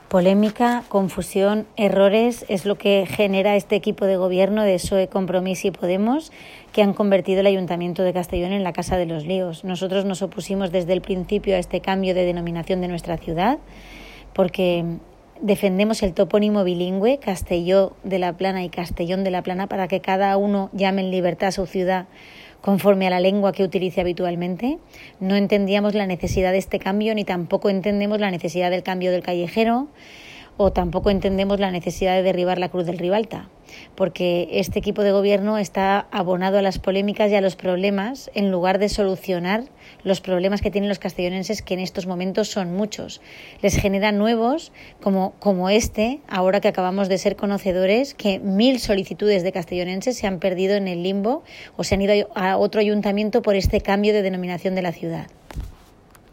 Polémica, confusión, errores es lo que genera este equipo de gobierno de PSOE, Compromís y Podemos, que han convertido el Ayuntamiento de Castellón en la casa de los líos. Nosotros nos opusimos desde el principio a este cambio de denominación de nuestra ciudad porque defendemos el topónimo bilingüe, Castelló de la Plana y Castellón de la Plana, para que cada uno llame en libertad a su ciudad conforme a la lengua que utilice habitualmente. No entendíamos la necesidad de este cambio, ni tampoco entendemos la necesidad del cambio del callejero, o tampoco entendemos la necesidad de derribar la Cruz del Ribalta, porque este equipo de gobierno está abonado a las polémicas y a los problemas en lugar de solucionar los problemas que tienen los castellonenses, que en estos momentos son muchos. Les genera nuevos, como este, ahora que acabamos de ser conocedores, que 1.000 solicitudes de castellonenses se han perdido en el limbo o se han ido a otro ayuntamiento por este cambio de denominación de la ciudad.